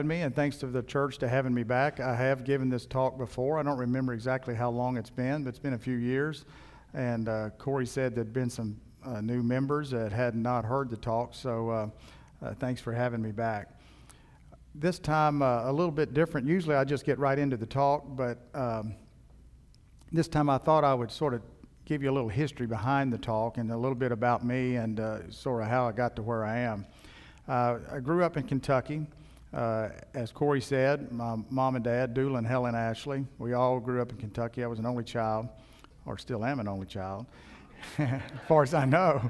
Me, and thanks to the church to having me back. I have given this talk before. I don't remember exactly how long it's been, but it's been a few years. And Corey said there'd been some new members that had not heard the talk, so thanks for having me back. This time a little bit different. Usually I just get right into the talk, but this time I thought I would sort of give you a little history behind the talk and a little bit about me and sort of how I got to where I am. I grew up in Kentucky. As Corey said, my mom and dad, Dula and Helen Ashley, we all grew up in Kentucky. I was an only child, or still am an only child, as far as I know.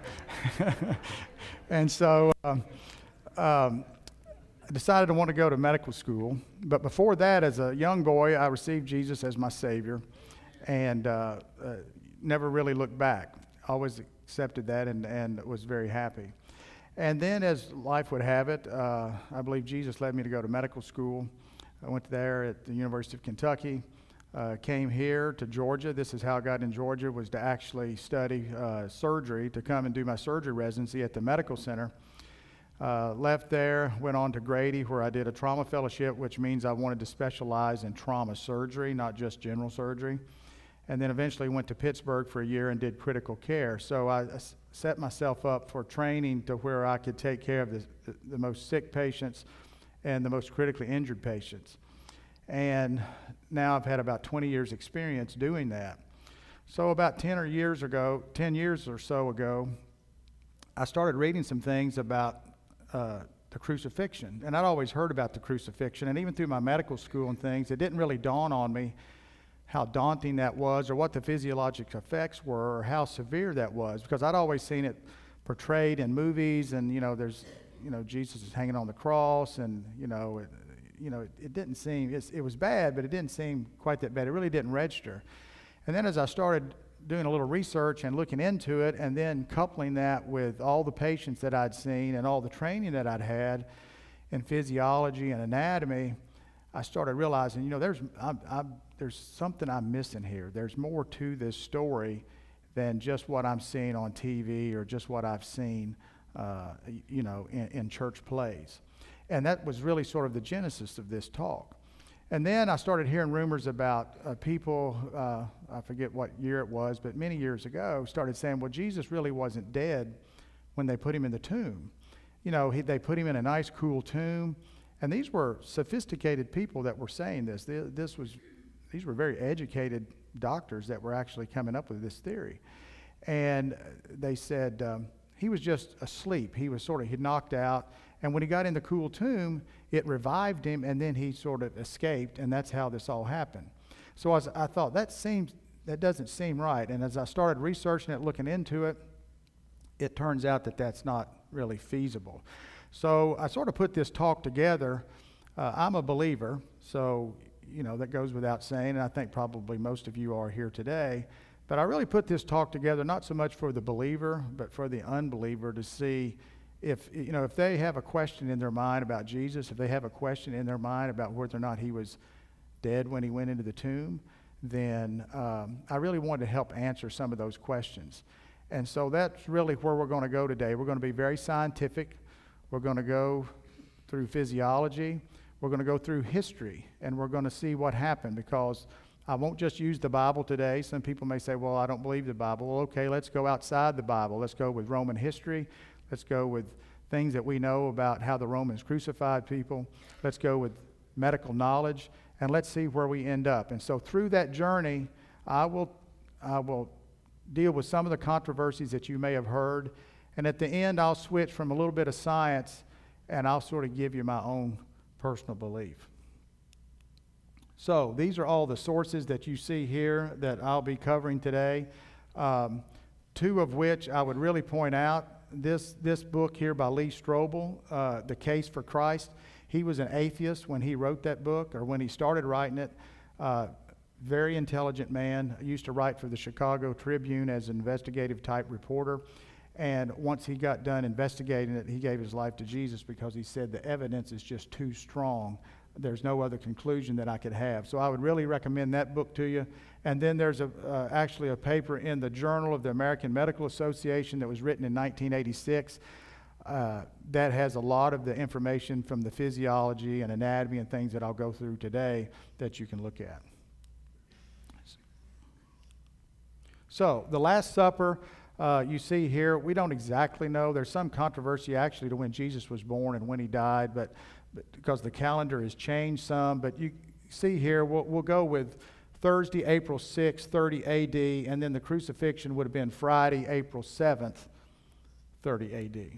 And so I decided I want to go to medical school. But before that, as a young boy, I received Jesus as my Savior and never really looked back. Always accepted that and was very happy. And then as life would have it, I believe Jesus led me to go to medical school. I went there at the University of Kentucky, came here to Georgia. This is how I got in Georgia, was to actually study surgery, to come and do my surgery residency at the medical center. Left there, went on to Grady, where I did a trauma fellowship, which means I wanted to specialize in trauma surgery, not just general surgery. And then eventually went to Pittsburgh for a year and did critical care. So I set myself up for training to where I could take care of the most sick patients and the most critically injured patients. And now I've had about 20 years experience doing that. So about 10 years or so ago, I started reading some things about the crucifixion. And I'd always heard about the crucifixion, and even through my medical school and things, it didn't really dawn on me how daunting that was, or what the physiologic effects were, or how severe that was, because I'd always seen it portrayed in movies, and there's Jesus is hanging on the cross, and it didn't seem, it was bad, but it didn't seem quite that bad. It really didn't register. And then as I started doing a little research and looking into it, and then coupling that with all the patients that I'd seen and all the training that I'd had in physiology and anatomy, I started realizing, there's something I'm missing here. There's more to this story than just what I'm seeing on TV or just what I've seen, in church plays. And that was really sort of the genesis of this talk. And then I started hearing rumors about people, I forget what year it was, but many years ago, started saying, well, Jesus really wasn't dead when they put him in the tomb. They put him in a nice, cool tomb. And these were sophisticated people that were saying this. These were very educated doctors that were actually coming up with this theory. And they said he was just asleep. He'd knocked out. And when he got in the cool tomb, it revived him, and then he sort of escaped, and that's how this all happened. So I thought, that doesn't seem right. And as I started researching it, looking into it, it turns out that that's not really feasible. So I sort of put this talk together. I'm a believer, so that goes without saying, and I think probably most of you are here today. But I really put this talk together not so much for the believer, but for the unbeliever, to see if they have a question in their mind about Jesus, if they have a question in their mind about whether or not he was dead when he went into the tomb, then I really wanted to help answer some of those questions. And so that's really where we're going to go today. We're going to be very scientific. We're going to go through physiology. We're going to go through history, and we're going to see what happened, because I won't just use the Bible today. Some people may say, well, I don't believe the Bible. Well, okay, let's go outside the Bible. Let's go with Roman history. Let's go with things that we know about how the Romans crucified people. Let's go with medical knowledge, and let's see where we end up. And so through that journey, I will deal with some of the controversies that you may have heard. And at the end, I'll switch from a little bit of science, and I'll sort of give you my own personal belief. So these are all the sources that you see here that I'll be covering today. Two of which I would really point out. This book here by Lee Strobel, The Case for Christ. He was an atheist when he wrote that book, or when he started writing it. Very intelligent man. Used to write for the Chicago Tribune as an investigative type reporter. And once he got done investigating it, he gave his life to Jesus, because he said the evidence is just too strong. There's no other conclusion that I could have. So I would really recommend that book to you. And then there's actually a paper in the Journal of the American Medical Association that was written in 1986 that has a lot of the information from the physiology and anatomy and things that I'll go through today that you can look at. So, the Last Supper, you see here, we don't exactly know. There's some controversy actually to when Jesus was born and when he died, but because the calendar has changed some. But you see here, we'll go with Thursday, April 6th, 30 AD, and then the crucifixion would have been Friday, April 7th, 30 AD.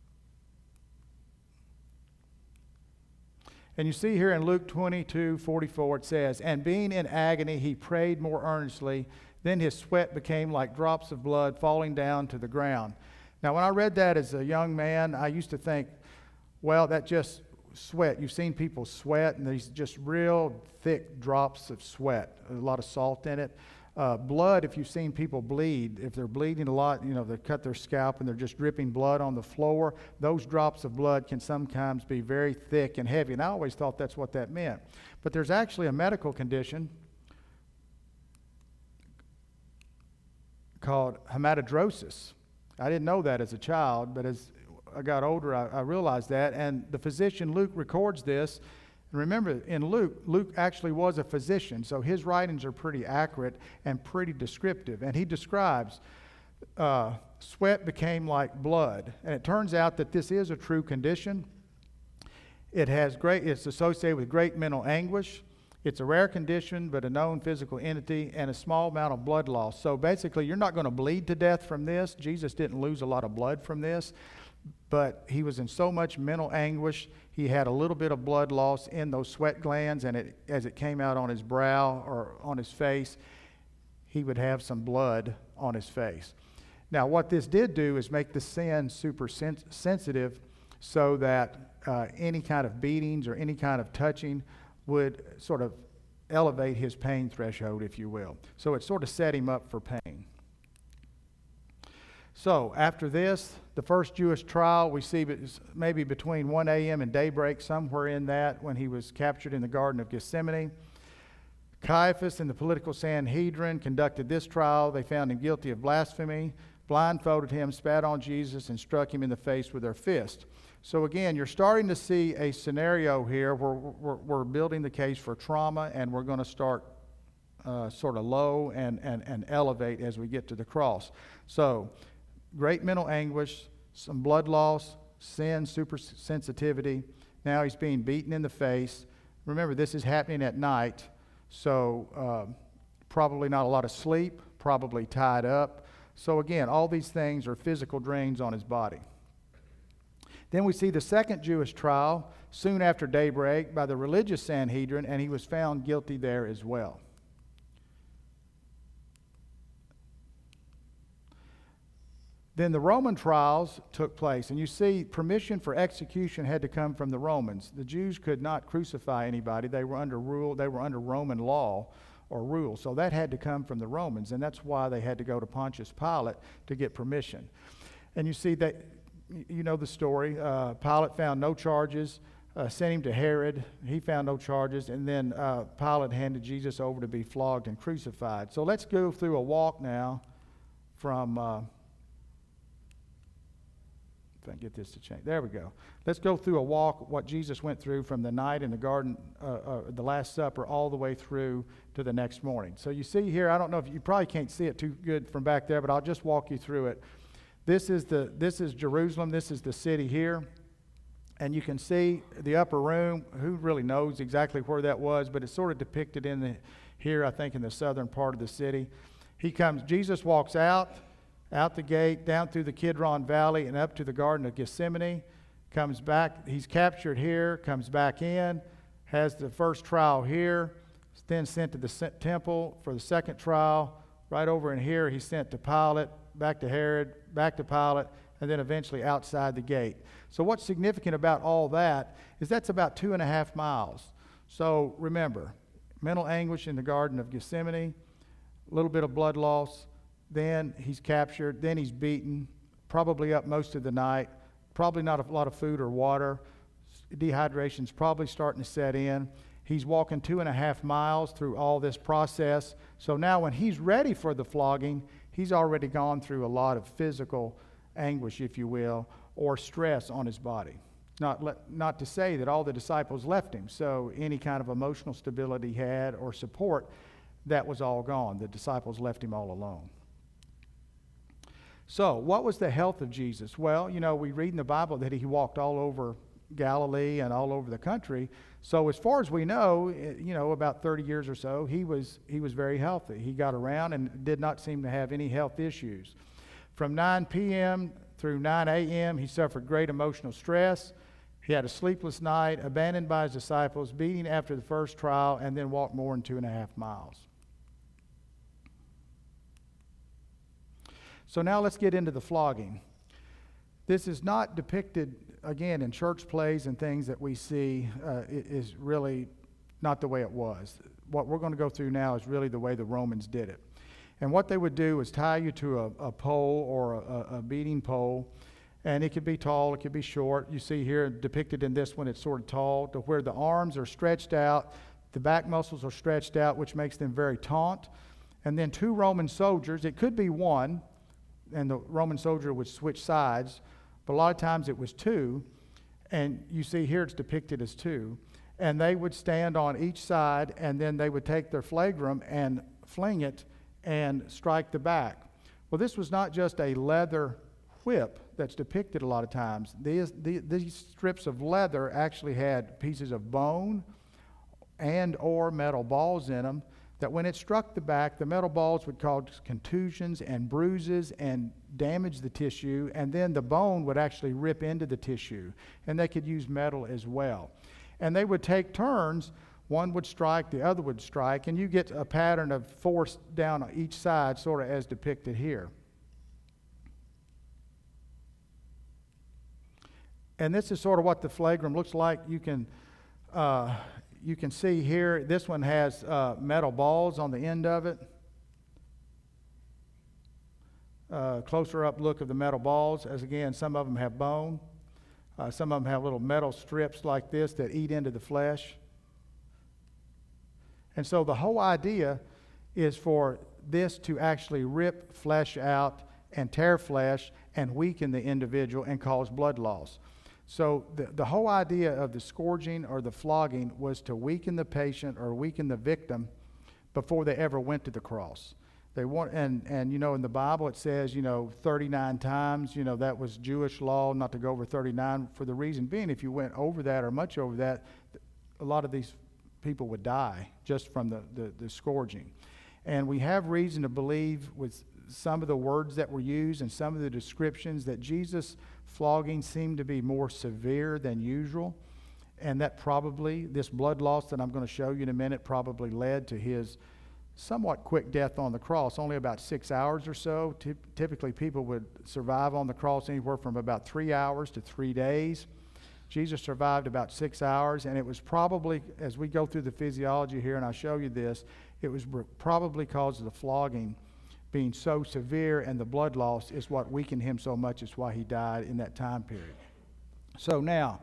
And you see here in Luke 22:44, it says, "And being in agony, he prayed more earnestly. Then his sweat became like drops of blood falling down to the ground." Now, when I read that as a young man, I used to think, well, that just sweat. You've seen people sweat, and these just real thick drops of sweat, a lot of salt in it. Blood, if you've seen people bleed, if they're bleeding a lot, they cut their scalp and they're just dripping blood on the floor, those drops of blood can sometimes be very thick and heavy. And I always thought that's what that meant. But there's actually a medical condition called hematidrosis. I didn't know that as a child, but as I got older, I realized that. And the physician Luke records this. And remember, in Luke actually was a physician, so his writings are pretty accurate and pretty descriptive. And he describes sweat became like blood. And it turns out that this is a true condition. It's associated with great mental anguish. It's a rare condition, but a known physical entity, and a small amount of blood loss. So basically, you're not going to bleed to death from this. Jesus didn't lose a lot of blood from this, but he was in so much mental anguish, he had a little bit of blood loss in those sweat glands, and as it came out on his brow or on his face, he would have some blood on his face. Now, what this did do is make the sin super sensitive, so that any kind of beatings or any kind of touching would sort of elevate his pain threshold, if you will. So it sort of set him up for pain. So after this, the first Jewish trial, we see maybe between 1 a.m. and daybreak, somewhere in that, when he was captured in the Garden of Gethsemane. Caiaphas and the political Sanhedrin conducted this trial. They found him guilty of blasphemy, blindfolded him, spat on Jesus, and struck him in the face with their fist. So again, you're starting to see a scenario here where we're building the case for trauma, and we're going to start sort of low and elevate as we get to the cross. So great mental anguish, some blood loss, sin, super sensitivity. Now he's being beaten in the face. Remember, this is happening at night, so probably not a lot of sleep, probably tied up. So again, all these things are physical drains on his body. Then we see the second Jewish trial soon after daybreak by the religious Sanhedrin, and he was found guilty there as well. Then the Roman trials took place, and you see permission for execution had to come from the Romans. The Jews could not crucify anybody. They were under Roman law or rule, so that had to come from the Romans, and that's why they had to go to Pontius Pilate to get permission. And you see that, you know the story. Pilate found no charges, sent him to Herod. He found no charges, and then Pilate handed Jesus over to be flogged and crucified. So let's go through a walk now from... if I can get this to change. There we go. Let's go through a walk, what Jesus went through from the night in the garden, the Last Supper, all the way through to the next morning. So you see here, I don't know if you probably can't see it too good from back there, but I'll just walk you through it. This is Jerusalem. This is the city here. And you can see the upper room. Who really knows exactly where that was, but it's sort of depicted here, I think, in the southern part of the city. Jesus walks out the gate, down through the Kidron Valley, and up to the Garden of Gethsemane. Comes back. He's captured here, comes back in, has the first trial here, then sent to the temple for the second trial. Right over in here, he's sent to Pilate, back to Herod, back to Pilate, and then eventually outside the gate. So what's significant about all that is that's about 2.5 miles. So remember, mental anguish in the Garden of Gethsemane, a little bit of blood loss, then he's captured, then he's beaten, probably up most of the night, probably not a lot of food or water. Dehydration's probably starting to set in. He's walking 2.5 miles through all this process. So now when he's ready for the flogging, he's already gone through a lot of physical anguish, if you will, or stress on his body. Not to say that all the disciples left him, so any kind of emotional stability he had or support, that was all gone. The disciples left him all alone. So, what was the health of Jesus? Well, we read in the Bible that he walked all over Galilee and all over the country. So, as far as we know, about 30 years or so, he was very healthy. He got around and did not seem to have any health issues. From 9 p.m. through 9 a.m., he suffered great emotional stress. He had a sleepless night, abandoned by his disciples, beating after the first trial, and then walked more than 2.5 miles. So now let's get into the flogging. This is not depicted, again, in church plays and things that we see. It is really not the way it was. What we're going to go through now is really the way the Romans did it. And what they would do is tie you to a pole or a beating pole, and it could be tall, it could be short. You see here depicted in this one, it's sort of tall, to where the arms are stretched out, the back muscles are stretched out, which makes them very taut. And then 2 Roman soldiers, it could be one, and the Roman soldier would switch sides, but a lot of times it was 2, and you see here it's depicted as 2, and they would stand on each side, and then they would take their flagrum and fling it and strike the back. Well, this was not just a leather whip that's depicted a lot of times. These strips of leather actually had pieces of bone and or metal balls in them that when it struck the back, the metal balls would cause contusions and bruises and damage the tissue, and then the bone would actually rip into the tissue, and they could use metal as well. And they would take turns. One would strike, the other would strike, and you get a pattern of force down on each side, sort of as depicted here. And this is sort of what the flagrum looks like. You can see here, this one has metal balls on the end of it. Closer up look of the metal balls, as again, some of them have bone. Some of them have little metal strips like this that eat into the flesh. And so the whole idea is for this to actually rip flesh out and tear flesh and weaken the individual and cause blood loss. So the whole idea of the scourging or the flogging was to weaken the patient or weaken the victim before they ever went to the cross. They want, and in the Bible it says 39 times. That was Jewish law, not to go over 39, for the reason being if you went over that or much over that, a lot of these people would die just from the scourging. And we have reason to believe with some of the words that were used and some of the descriptions that Jesus' flogging seemed to be more severe than usual, and that probably this blood loss that I'm going to show you in a minute probably led to his somewhat quick death on the cross, only about 6 hours or so. Typically people would survive on the cross anywhere from about 3 hours to 3 days. Jesus survived about 6 hours, and it was probably, as we go through the physiology here and I show you this, it was probably because of the flogging being so severe, and the blood loss is what weakened him so much. It's why he died in that time period. So now,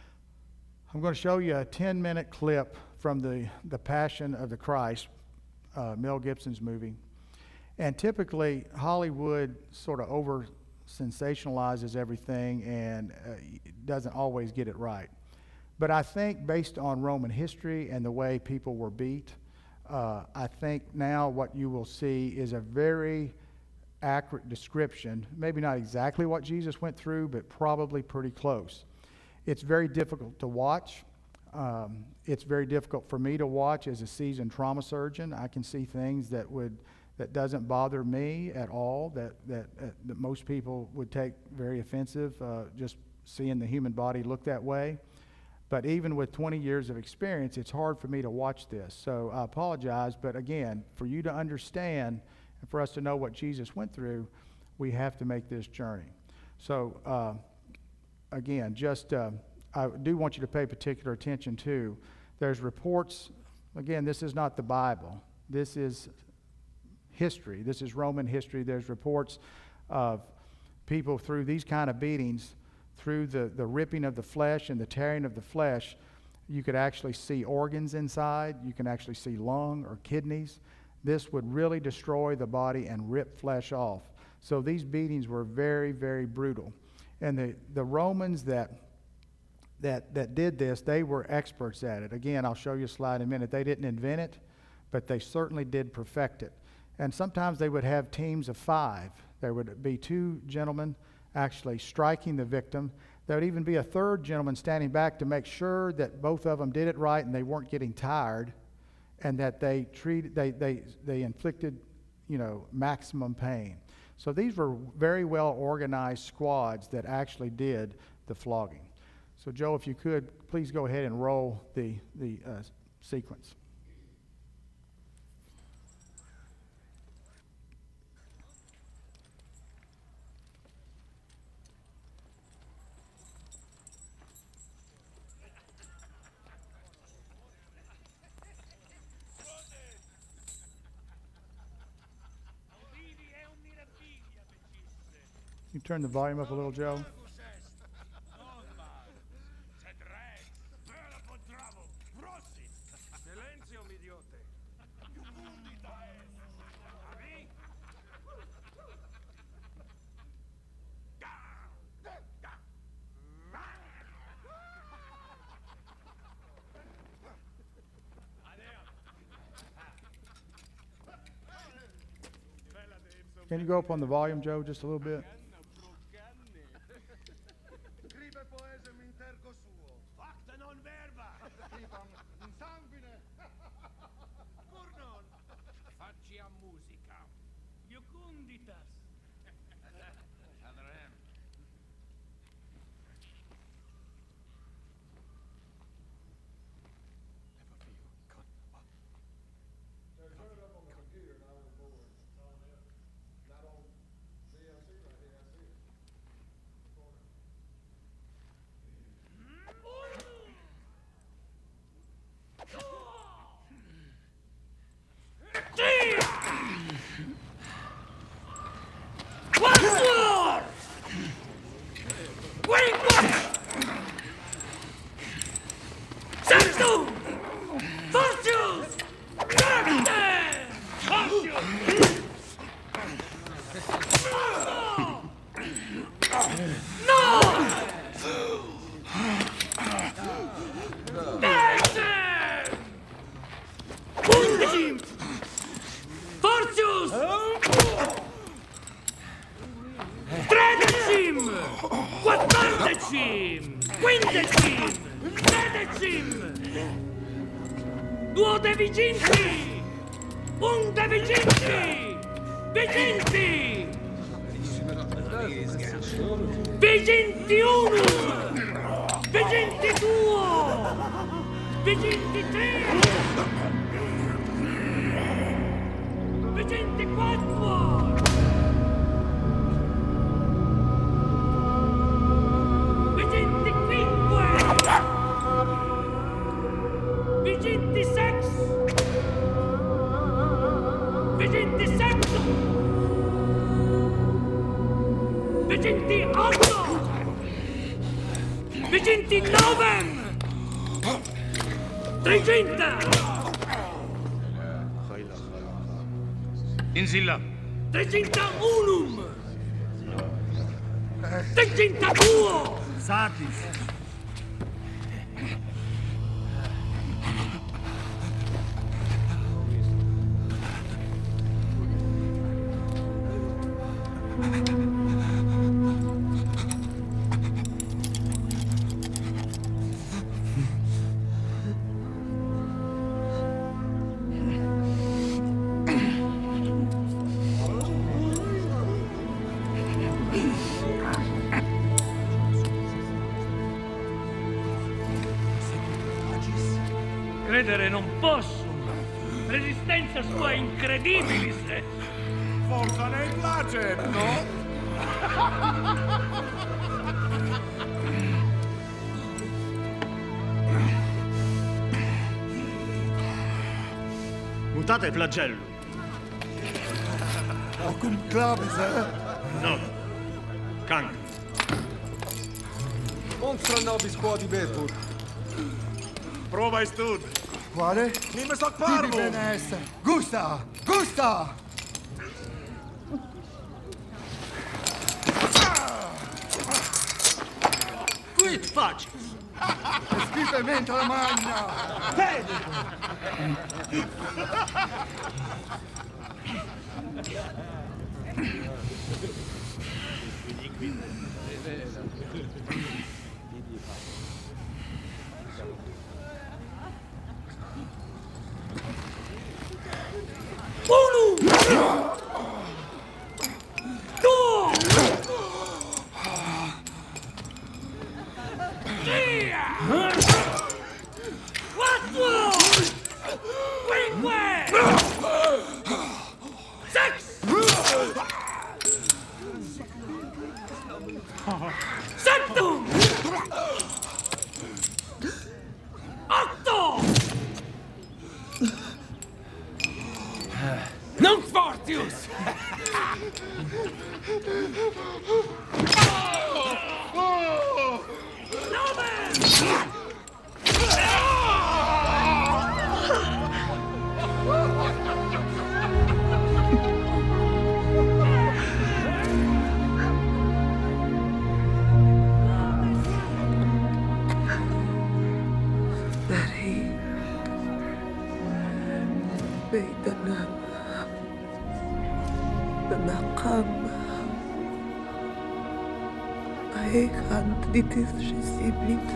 I'm going to show you a 10-minute clip from the Passion of the Christ, Mel Gibson's movie. And typically, Hollywood sort of over-sensationalizes everything and doesn't always get it right. But I think based on Roman history and the way people were beat, I think now what you will see is a very accurate description, maybe not exactly what Jesus went through, but probably pretty close. It's very difficult to watch. It's very difficult for me to watch as a seasoned trauma surgeon. I can see things that doesn't bother me at all, that most people would take very offensive, just seeing the human body look that way. But even with 20 years of experience, it's hard for me to watch this. So I apologize, but again, for you to understand and for us to know what Jesus went through, we have to make this journey. So again, just I do want you to pay particular attention to, there's reports, again, this is not the Bible. This is history. This is Roman history. There's reports of people through these kind of beatings, through the ripping of the flesh and the tearing of the flesh, you could actually see organs inside. You can actually see lung or kidneys. This would really destroy the body and rip flesh off. So these beatings were very, very brutal. And the Romans that did this, they were experts at it. Again, I'll show you a slide in a minute. They didn't invent it, but they certainly did perfect it. And sometimes they would have teams of 5. There would be 2 gentlemen actually striking the victim. There would even be a 3rd gentleman standing back to make sure that both of them did it right and they weren't getting tired, and that they inflicted, maximum pain. So these were very well organized squads that actually did the flogging. So Joe, if you could, please go ahead and roll the sequence. You turn the volume up a little, Joe. Can you go up on the volume, Joe, just a little bit? Insilla. 301. 302. Satis. Credere non posso. Resistenza sua incredibilis. Forza nei placet, no? Mutate flagello. Cum clavis, No. Canc. Monstra nobis quodibetur. Prova stud. Quale? Nime soc Tibi parvo. bene esse. Gusta! Gusta! Sit facis! Schifamente la magna! Septum! Otto! Non fortius! Dari بيتنا بمقام هيك ديتيس جسيبليت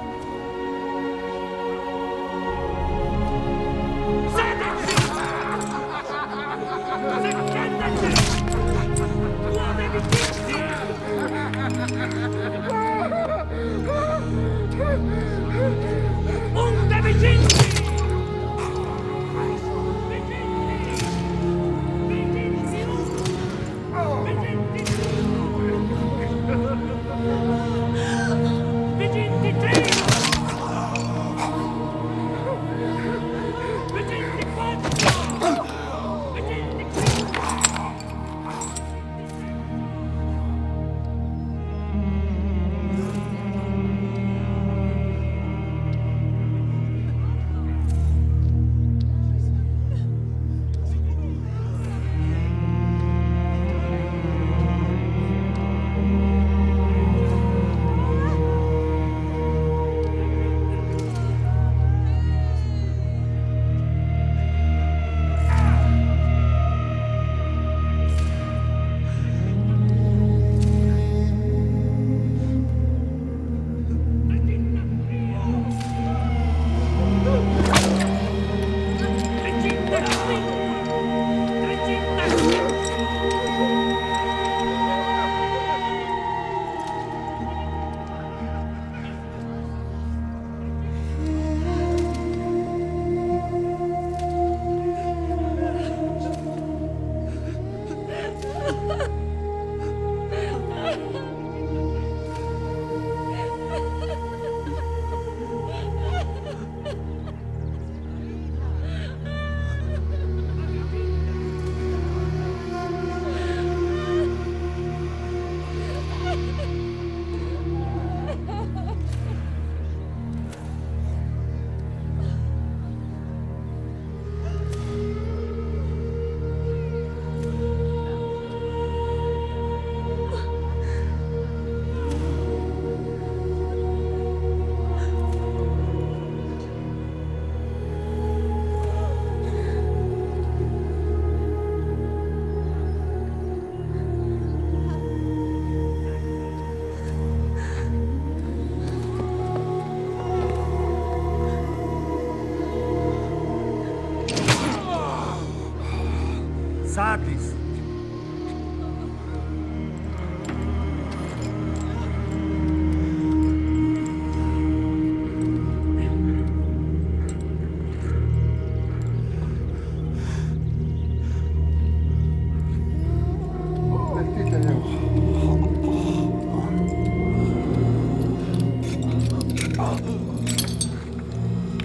Sakis.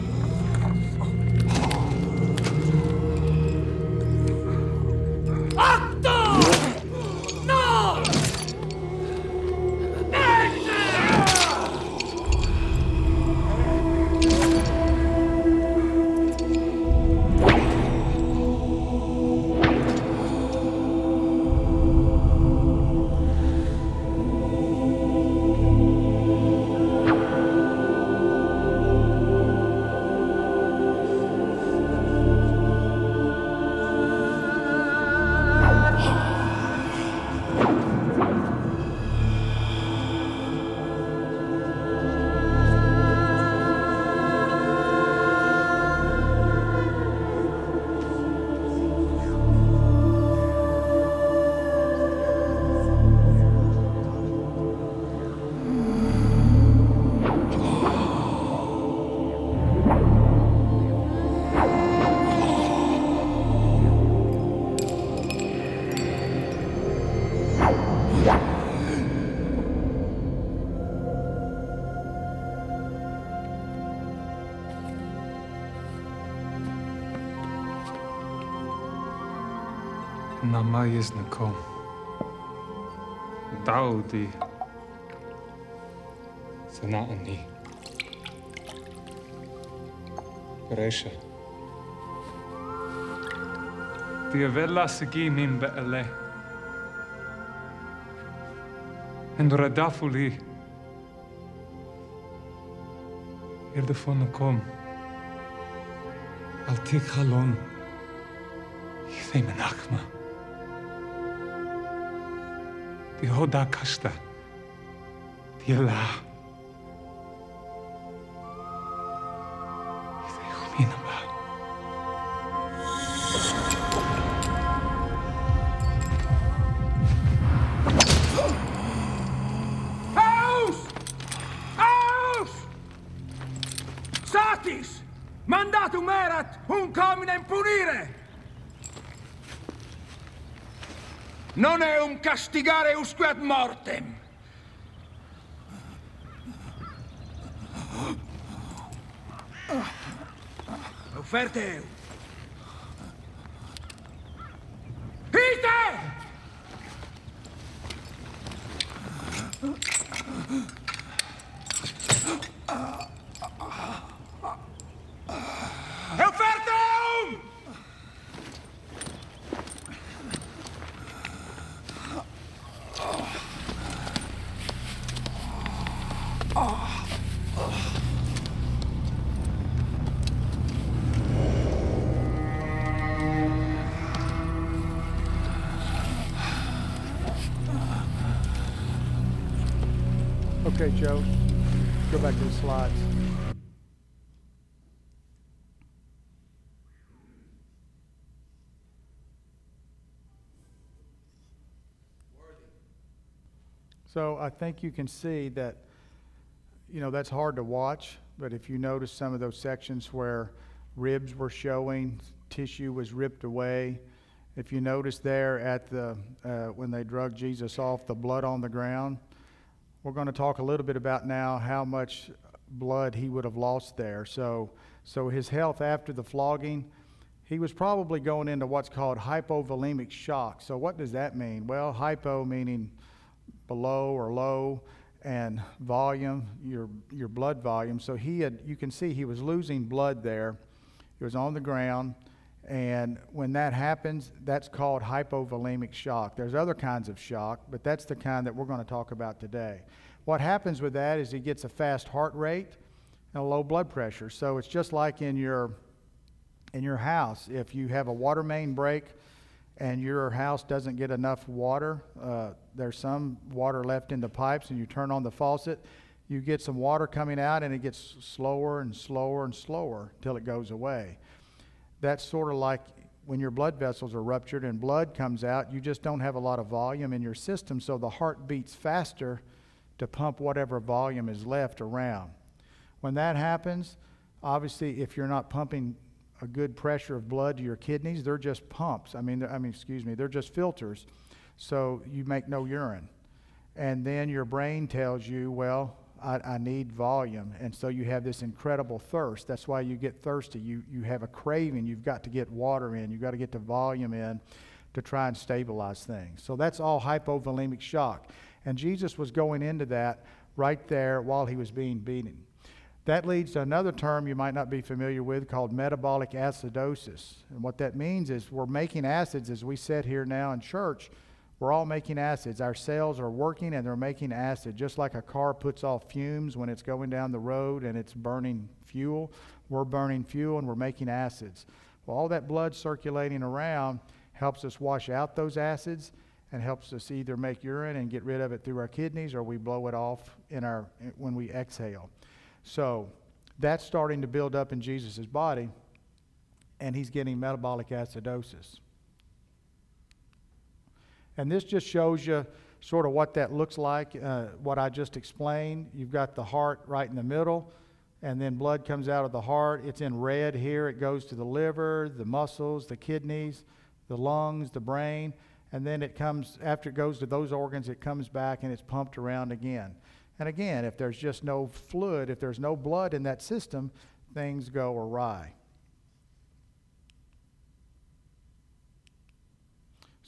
Ah! Nama jest nakom. Daudi. Sana'ani. Resha. Tiavella sigi min be'ele. En radafuli. Irdefon nakom. Altik halon. Ithei menachma. Tihoda kashta. Tiela. Ithei huminaba. Aus! Aus! Sakis! Mandatum erat un hominem punire! Non eum castigare usque ad mortem. Offerte eu. Ite! Offerte eum! Okay, Joe, go back to the slides. So I think you can see that, that's hard to watch, but if you notice some of those sections where ribs were showing, tissue was ripped away. If you notice there at when they drug Jesus off, the blood on the ground, we're going to talk a little bit about now how much blood he would have lost there. So his health after the flogging, he was probably going into what's called hypovolemic shock. So what does that mean? Well, hypo meaning below or low, and volume, your blood volume. So you can see he was losing blood there. He was on the ground, and when that happens, that's called hypovolemic shock. There's other kinds of shock, but that's the kind that we're going to talk about today. What happens with that is he gets a fast heart rate and a low blood pressure. So it's just like in your house. If you have a water main break and your house doesn't get enough water, there's some water left in the pipes, and you turn on the faucet, you get some water coming out, and it gets slower and slower and slower till it goes away. That's sort of like when your blood vessels are ruptured and blood comes out, you just don't have a lot of volume in your system, so the heart beats faster to pump whatever volume is left around. When that happens, obviously, if you're not pumping a good pressure of blood to your kidneys, they're just pumps. They're just filters. So you make no urine. And then your brain tells you, well, I need volume. And so you have this incredible thirst. That's why you get thirsty. You have a craving. You've got to get water in. You've got to get the volume in to try and stabilize things. So that's all hypovolemic shock. And Jesus was going into that right there while he was being beaten. That leads to another term you might not be familiar with called metabolic acidosis. And what that means is we're making acids as we sit here now in church. We're all making acids. Our cells are working and they're making acid. Just like a car puts off fumes when it's going down the road and it's burning fuel, we're burning fuel and we're making acids. Well, all that blood circulating around helps us wash out those acids and helps us either make urine and get rid of it through our kidneys, or we blow it off when we exhale. So that's starting to build up in Jesus' body, and he's getting metabolic acidosis. And this just shows you sort of what that looks like, what I just explained. You've got the heart right in the middle, and then blood comes out of the heart. It's in red here. It goes to the liver, the muscles, the kidneys, the lungs, the brain, and then it comes, after it goes to those organs, it comes back and it's pumped around again. And again, if there's just no fluid, if there's no blood in that system, things go awry.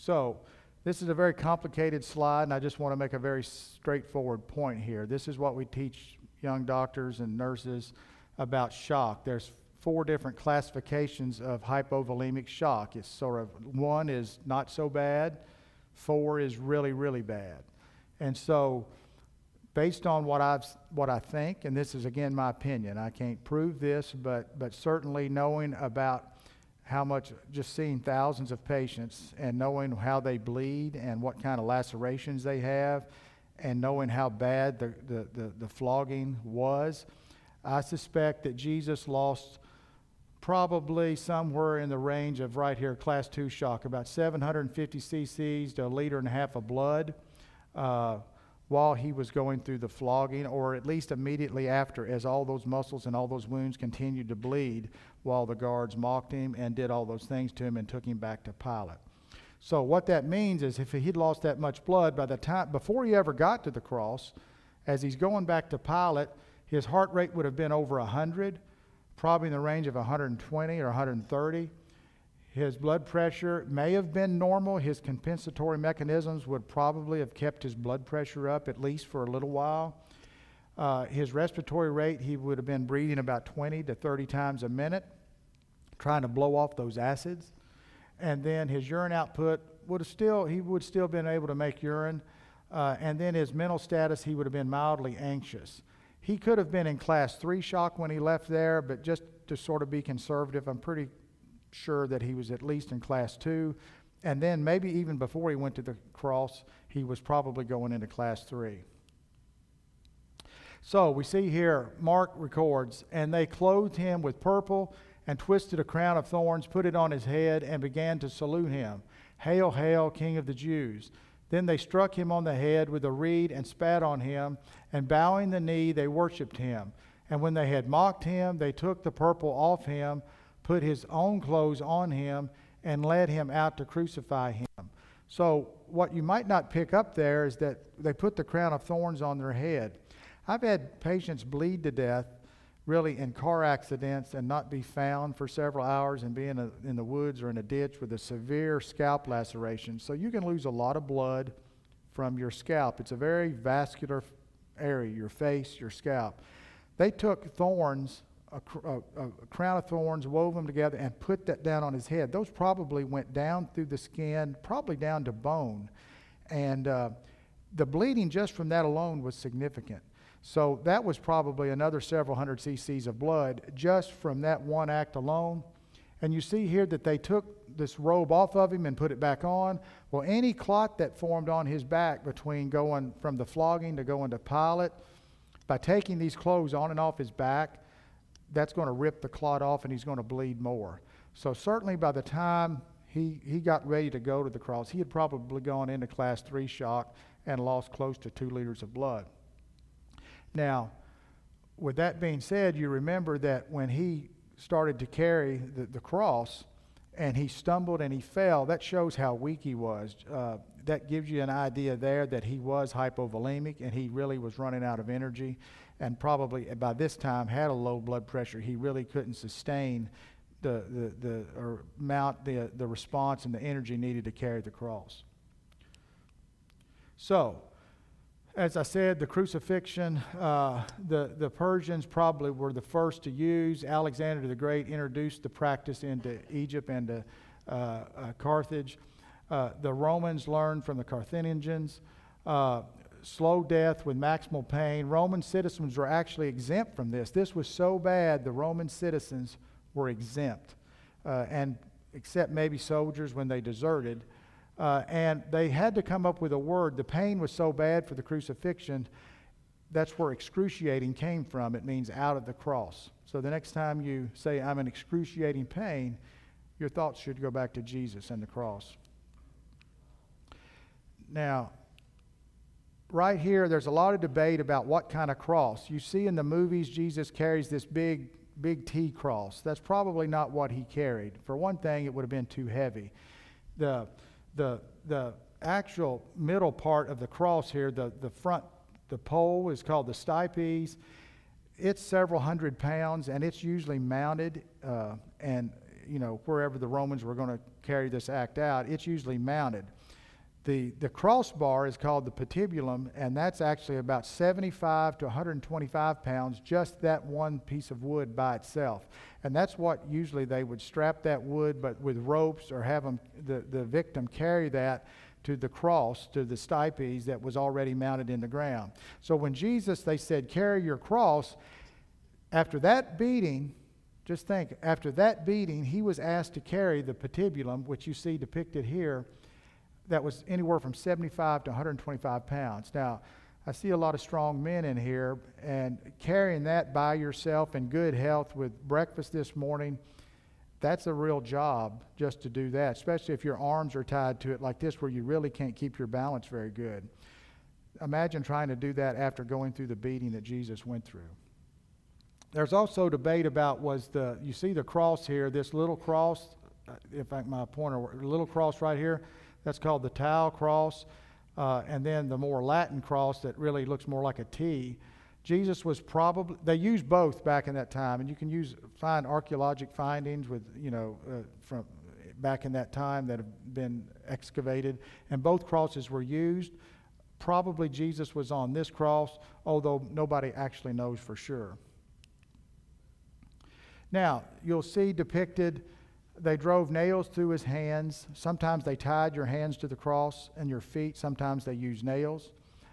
So this is a very complicated slide, and I just want to make a very straightforward point here. This is what we teach young doctors and nurses about shock. There's 4 different classifications of hypovolemic shock. It's sort of 1 is not so bad, 4 is really, really bad. And so based on what I think, and this is again my opinion, I can't prove this, but certainly knowing about how much, just seeing thousands of patients and knowing how they bleed and what kind of lacerations they have and knowing how bad the flogging was, I suspect that Jesus lost probably somewhere in the range of right here, class 2 shock, about 750 cc's to 1.5 liters of blood while he was going through the flogging, or at least immediately after, as all those muscles and all those wounds continued to bleed while the guards mocked him and did all those things to him and took him back to Pilate. So what that means is if he'd lost that much blood, by the time, before he ever got to the cross, as he's going back to Pilate, his heart rate would have been over 100, probably in the range of 120 or 130. His blood pressure may have been normal. His compensatory mechanisms would probably have kept his blood pressure up at least for a little while. His respiratory rate, he would have been breathing about 20 to 30 times a minute, trying to blow off those acids. And then his urine output he would still been able to make urine. And then his mental status, he would have been mildly anxious. He could have been in class 3 shock when he left there, but just to sort of be conservative, I'm pretty sure that he was at least in class 2. And then maybe even before he went to the cross, he was probably going into class 3. So we see here, Mark records, and they clothed him with purple and twisted a crown of thorns, put it on his head, and began to salute him. Hail, hail, King of the Jews. Then they struck him on the head with a reed and spat on him, and bowing the knee, they worshipped him. And when they had mocked him, they took the purple off him, put his own clothes on him, and led him out to crucify him. So what you might not pick up there is that they put the crown of thorns on their head. I've had patients bleed to death, really in car accidents, and not be found for several hours and be in the woods or in a ditch with a severe scalp laceration. So you can lose a lot of blood from your scalp. It's a very vascular area, your face, your scalp. They took thorns, a crown of thorns, wove them together, and put that down on his head. Those probably went down through the skin, probably down to bone. And the bleeding just from that alone was significant. So that was probably another several hundred cc's of blood just from that one act alone. And you see here that they took this robe off of him and put it back on. Well, any clot that formed on his back between going from the flogging to going to Pilate, by taking these clothes on and off his back, that's going to rip the clot off and he's going to bleed more. So certainly by the time he got ready to go to the cross, he had probably gone into class 3 shock and lost close to 2 liters of blood. Now, with that being said, you remember that when he started to carry the cross and he stumbled and he fell, that shows how weak he was. That gives you an idea there that he was hypovolemic and he really was running out of energy and probably by this time had a low blood pressure. He really couldn't sustain or mount the response and the energy needed to carry the cross. So, as I said, the crucifixion, the Persians probably were the first to use. Alexander the Great introduced the practice into Egypt and to Carthage. The Romans learned from the Carthaginians. Slow death with maximal pain. Roman citizens were actually exempt from this. This was so bad, the Roman citizens were exempt, and except maybe soldiers when they deserted. And they had to come up with a word. The pain was so bad for the crucifixion, that's where excruciating came from. It means out of the cross. So the next time you say, I'm in excruciating pain, your thoughts should go back to Jesus and the cross. Now, right here, there's a lot of debate about what kind of cross. You see in the movies, Jesus carries this big T cross. That's probably not what he carried. For one thing, it would have been too heavy. The actual middle part of the cross here, the front, the pole is called the stipes. It's several hundred pounds, and it's usually mounted, and wherever the Romans were going to carry this act out, it's usually mounted. The crossbar is called the patibulum, and that's actually about 75 to 125 pounds, just that one piece of wood by itself. And that's what usually they would strap that wood, but with ropes, or have the victim carry that to the cross, to the stipes that was already mounted in the ground. So when Jesus, they said, carry your cross, after that beating, just think, after that beating, he was asked to carry the patibulum, which you see depicted here, that was anywhere from 75 to 125 pounds. Now, I see a lot of strong men in here, and carrying that by yourself in good health with breakfast this morning, that's a real job just to do that, especially if your arms are tied to it like this where you really can't keep your balance very good. Imagine trying to do that after going through the beating that Jesus went through. There's also debate about you see the cross here, this little cross, if I, my pointer, little cross right here, that's called the tau cross, and then the more Latin cross that really looks more like a T. Jesus was probably, they used both back in that time, and you can find archaeologic findings with, from back in that time that have been excavated, and both crosses were used. Probably Jesus was on this cross, although nobody actually knows for sure. Now, you'll see depicted, they drove nails through his hands. Sometimes they tied your hands to the cross and your feet. Sometimes they used nails.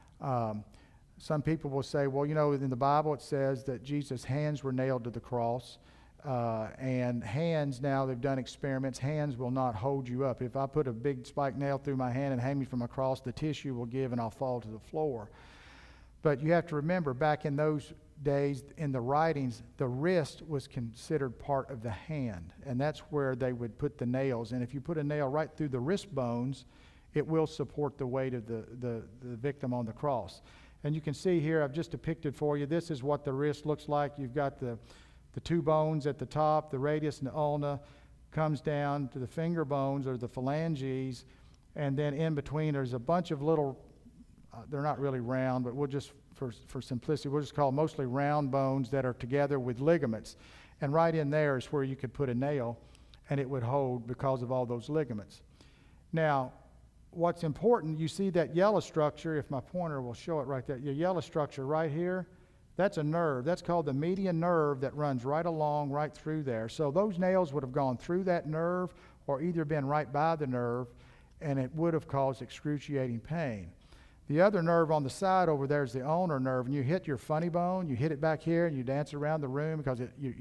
Some people will say, well, in the Bible it says that Jesus' hands were nailed to the cross. And hands, now they've done experiments, hands will not hold you up. If I put a big spike nail through my hand and hang me from a cross, the tissue will give and I'll fall to the floor. But you have to remember, back in those days, in the writings, the wrist was considered part of the hand, and that's where they would put the nails. And if you put a nail right through the wrist bones, it will support the weight of the victim on the cross. And you can see here, I've just depicted for you, this is what the wrist looks like. You've got the two bones at the top, the radius and the ulna, comes down to the finger bones or the phalanges, and then in between there's a bunch of little, they're not really round, but we'll just, for simplicity, we'll just call mostly round bones that are together with ligaments. And right in there is where you could put a nail, and it would hold because of all those ligaments. Now, what's important, you see that yellow structure, if my pointer will show it right there, your yellow structure right here, that's a nerve. That's called the median nerve that runs right along, right through there. So those nails would have gone through that nerve or either been right by the nerve, and it would have caused excruciating pain. The other nerve on the side over there is the ulnar nerve, and you hit your funny bone, you hit it back here, and you dance around the room because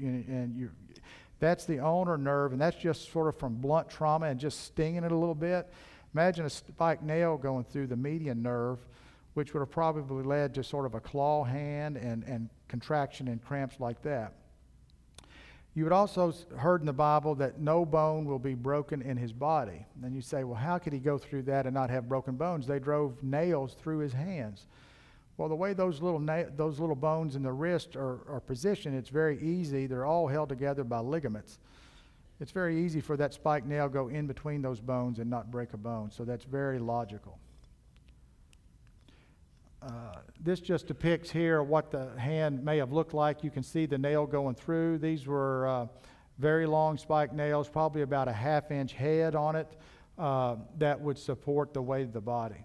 that's the ulnar nerve, and that's just sort of from blunt trauma and just stinging it a little bit. Imagine a spiked nail going through the median nerve, which would have probably led to sort of a claw hand and contraction and cramps like that. You would also heard in the Bible that no bone will be broken in his body. And you say, well, how could he go through that and not have broken bones? They drove nails through his hands. Well, the way those little bones in the wrist are positioned, it's very easy. They're all held together by ligaments. It's very easy for that spiked nail go in between those bones and not break a bone. So that's very logical. This just depicts here what the hand may have looked like. You can see the nail going through. These were very long spike nails, probably about a half-inch head on it, that would support the weight of the body.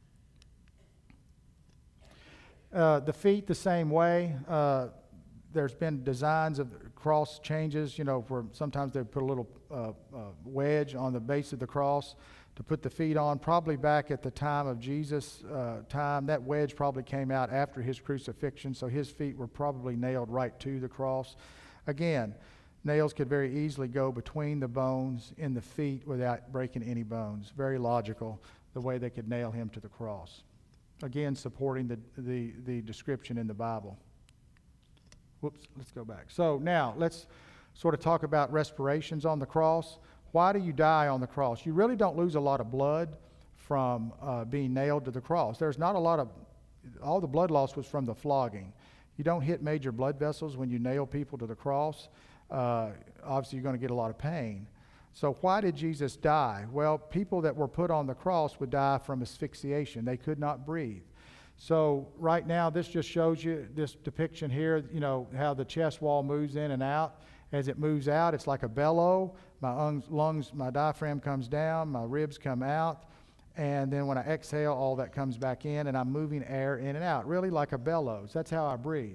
The feet the same way. There's been designs of cross changes, where sometimes they put a little wedge on the base of the cross to put the feet on. Probably back at the time of Jesus' time, that wedge probably came out after his crucifixion, so his feet were probably nailed right to the cross. Again, nails could very easily go between the bones in the feet without breaking any bones. Very logical, the way they could nail him to the cross. Again, supporting the description in the Bible. Whoops, let's go back. So now, let's sort of talk about respirations on the cross. Why do you die on the cross? You really don't lose a lot of blood from being nailed to the cross. There's not a lot of, all the blood loss was from the flogging. You don't hit major blood vessels when you nail people to the cross. Obviously, you're going to get a lot of pain. So why did Jesus die? Well, people that were put on the cross would die from asphyxiation. They could not breathe. So right now, this just shows you this depiction here, how the chest wall moves in and out. As it moves out, it's like a bellow. My lungs, my diaphragm comes down, my ribs come out, And then when I exhale, all that comes back in, and I'm moving air in and out, really like a bellows. That's how I breathe.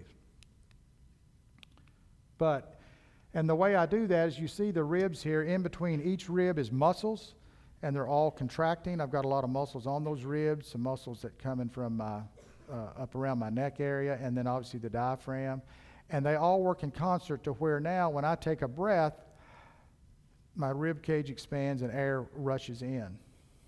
And the way I do that is you see the ribs here. In between each rib is muscles, and they're all contracting. I've got a lot of muscles on those ribs, some muscles that come in from my, up around my neck area, and then obviously the diaphragm. And they all work in concert to where now when I take a breath, my rib cage expands and air rushes in.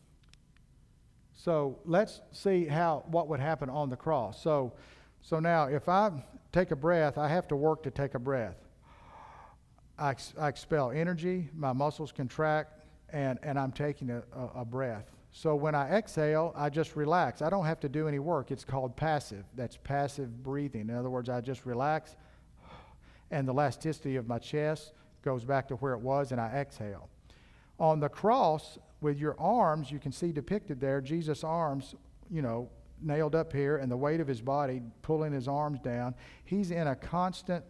So let's see what would happen on the cross. So now if I take a breath, I have to work to take a breath. I expel energy, my muscles contract, and I'm taking a breath. So when I exhale, I just relax. I don't have to do any work. It's called passive. That's passive breathing. In other words, I just relax, and the elasticity of my chest goes back to where it was, and I exhale. On the cross, with your arms, you can see depicted there, Jesus' arms, nailed up here, and the weight of his body pulling his arms down. He's in a constant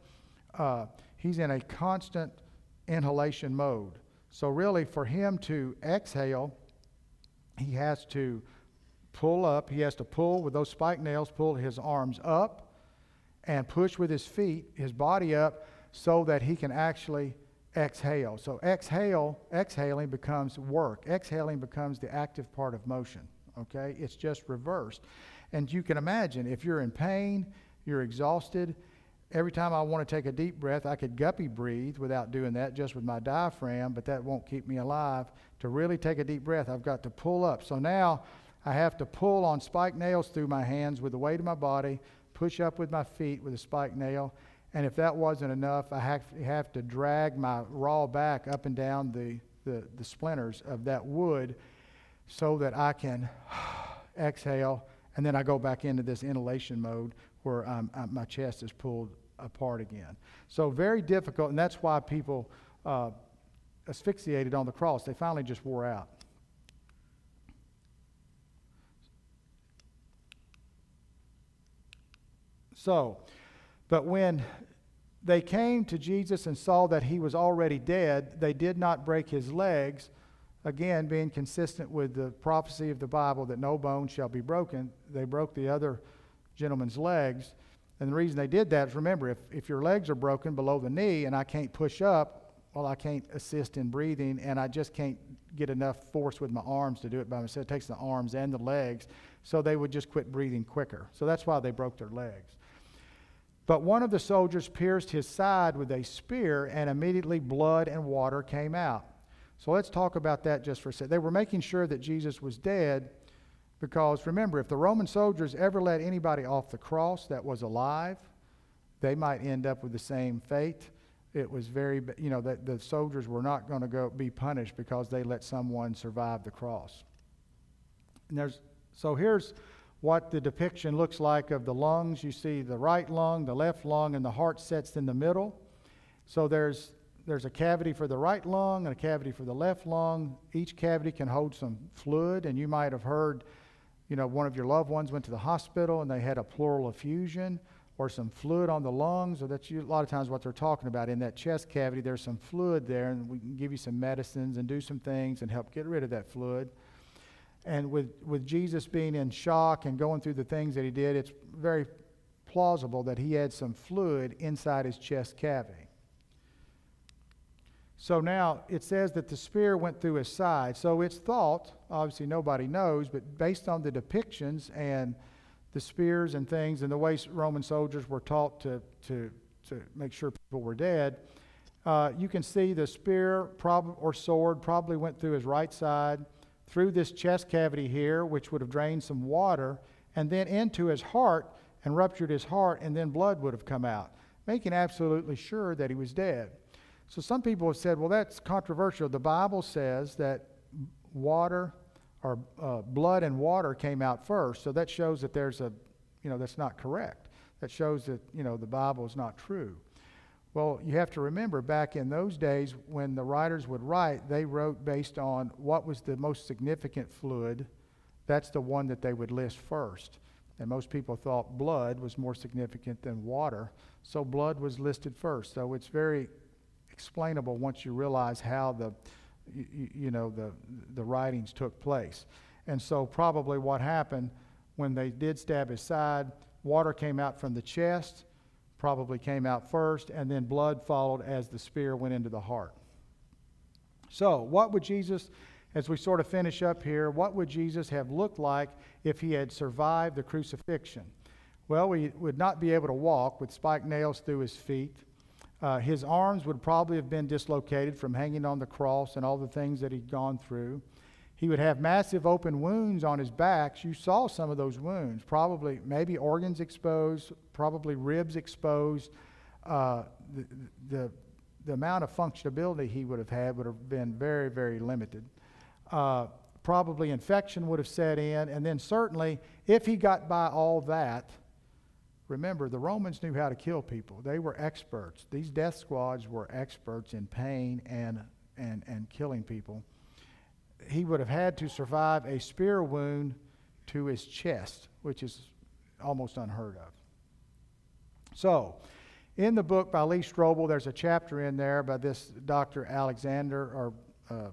inhalation mode. So really, for him to exhale, he has to pull up. He has to pull with those spike nails, pull his arms up, and push with his feet, his body up, so that he can actually exhale. So exhaling becomes work. Exhaling becomes the active part of motion. Okay? It's just reversed. And you can imagine, if you're in pain, you're exhausted, every time I want to take a deep breath, I could guppy breathe without doing that, just with my diaphragm, but that won't keep me alive. To really take a deep breath, I've got to pull up. So now I have to pull on spike nails through my hands with the weight of my body, push up with my feet with a spike nail, and if that wasn't enough, I have to drag my raw back up and down the splinters of that wood so that I can exhale, and then I go back into this inhalation mode where my chest is pulled apart again. So very difficult, and that's why people asphyxiated on the cross. They finally just wore out. But when they came to Jesus and saw that he was already dead, they did not break his legs, again being consistent with the prophecy of the Bible that no bone shall be broken. They broke the other gentleman's legs. And the reason they did that is, remember, if your legs are broken below the knee and I can't push up, well, I can't assist in breathing, and I just can't get enough force with my arms to do it by myself. It takes the arms and the legs, so they would just quit breathing quicker. So that's why they broke their legs. But one of the soldiers pierced his side with a spear, and immediately blood and water came out. So let's talk about that just for a second. They were making sure that Jesus was dead because, remember, if the Roman soldiers ever let anybody off the cross that was alive, they might end up with the same fate. It was that the soldiers were not going to be punished because they let someone survive the cross. And so here's what the depiction looks like of the lungs. You see the right lung, the left lung, and the heart sets in the middle. So there's a cavity for the right lung and a cavity for the left lung. Each cavity can hold some fluid, and you might have heard, one of your loved ones went to the hospital and they had a pleural effusion or some fluid on the lungs, or that's a lot of times what they're talking about. In that chest cavity, there's some fluid there, and we can give you some medicines and do some things and help get rid of that fluid. And with Jesus being in shock and going through the things that he did, it's very plausible that he had some fluid inside his chest cavity. So now it says that the spear went through his side. So it's thought, obviously nobody knows, but based on the depictions and the spears and things and the way Roman soldiers were taught to make sure people were dead, you can see the spear or sword probably went through his right side, through this chest cavity here, which would have drained some water, and then into his heart and ruptured his heart, and then blood would have come out, making absolutely sure that he was dead. So some people have said, well, that's controversial. The Bible says that water or blood and water came out first, so that shows that that's not correct. That shows that, the Bible is not true. Well, you have to remember, back in those days when the writers would write, they wrote based on what was the most significant fluid. That's the one that they would list first. And most people thought blood was more significant than water, so blood was listed first. So it's very explainable once you realize how the writings took place. And so probably what happened when they did stab his side, water came out from the chest, probably came out first, and then blood followed as the spear went into the heart. So what would Jesus, as we sort of finish up here, what would Jesus have looked like if he had survived the crucifixion? Well, he would not be able to walk with spiked nails through his feet. His arms would probably have been dislocated from hanging on the cross and all the things that he'd gone through. He would have massive open wounds on his back. You saw some of those wounds, probably maybe organs exposed, probably ribs exposed. The amount of functionability he would have had would have been very, very limited. Probably infection would have set in, and then certainly if he got by all that, remember, the Romans knew how to kill people. They were experts. These death squads were experts in pain and killing people. He would have had to survive a spear wound to his chest, which is almost unheard of. So, in the book by Lee Strobel, there's a chapter in there by this Dr. Alexander, or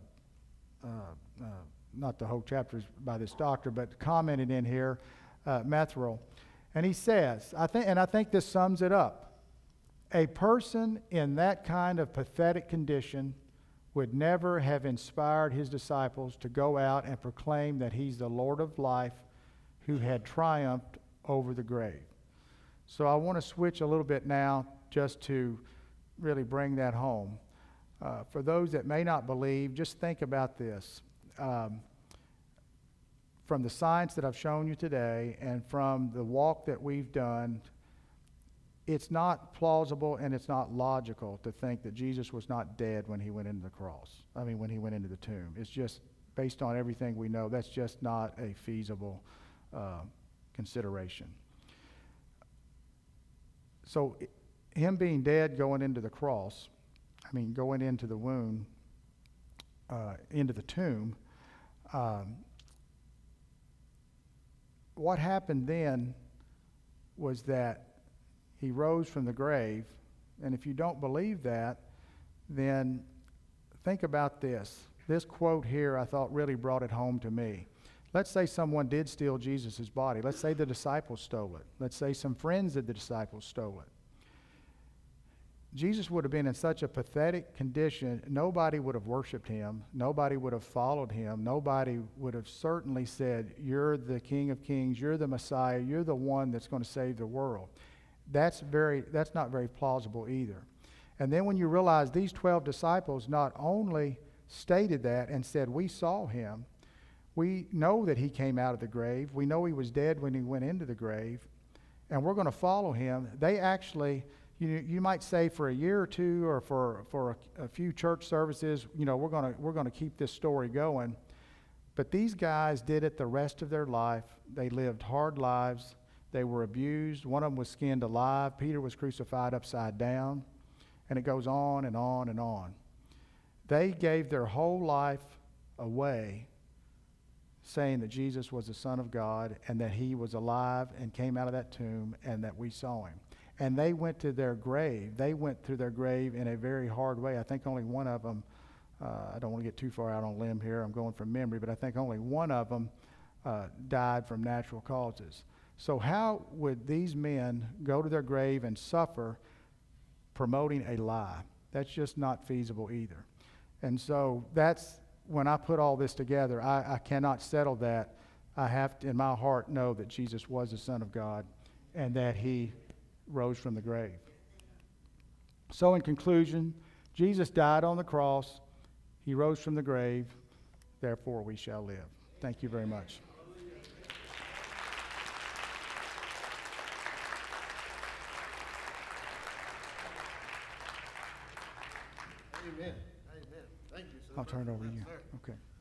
not the whole chapter is by this doctor, but commented in here, Metherell. And he says, I think this sums it up. A person in that kind of pathetic condition would never have inspired his disciples to go out and proclaim that he's the Lord of life who had triumphed over the grave. So I want to switch a little bit now just to really bring that home. For those that may not believe, just think about this. From the science that I've shown you today and from the walk that we've done, it's not plausible and it's not logical to think that Jesus was not dead when he went into the cross. When he went into the tomb. It's just, based on everything we know, that's just not a feasible consideration. So him being dead going into the cross, going into the wound, into the tomb, what happened then was that he rose from the grave. And if you don't believe that, then think about this. This quote here I thought really brought it home to me. Let's say someone did steal Jesus' body. Let's say the disciples stole it. Let's say some friends of the disciples stole it. Jesus would have been in such a pathetic condition, nobody would have worshiped him. Nobody would have followed him. Nobody would have certainly said, you're the King of Kings, you're the Messiah, you're the one that's going to save the world. That's not very plausible either. And then when you realize these 12 disciples not only stated that and said, we saw him, we know that he came out of the grave, we know he was dead when he went into the grave, and we're going to follow him. They actually, you might say for a year or two or for a few church services, we're going to keep this story going. But these guys did it the rest of their life. They lived hard lives. They were abused. One of them was skinned alive. Peter was crucified upside down. And it goes on and on and on. They gave their whole life away saying that Jesus was the Son of God and that he was alive and came out of that tomb and that we saw him. And they went to their grave. They went to their grave in a very hard way. I think only one of them, I don't want to get too far out on a limb here. I'm going from memory, but I think only one of them died from natural causes. So how would these men go to their grave and suffer promoting a lie? That's just not feasible either. And so that's, when I put all this together, I cannot settle that. I have to, in my heart, know that Jesus was the Son of God and that he rose from the grave. So in conclusion, Jesus died on the cross. He rose from the grave. Therefore, we shall live. Thank you very much. Amen. Amen. Thank you, sir. I'll turn it over to you. Yes, sir. Okay.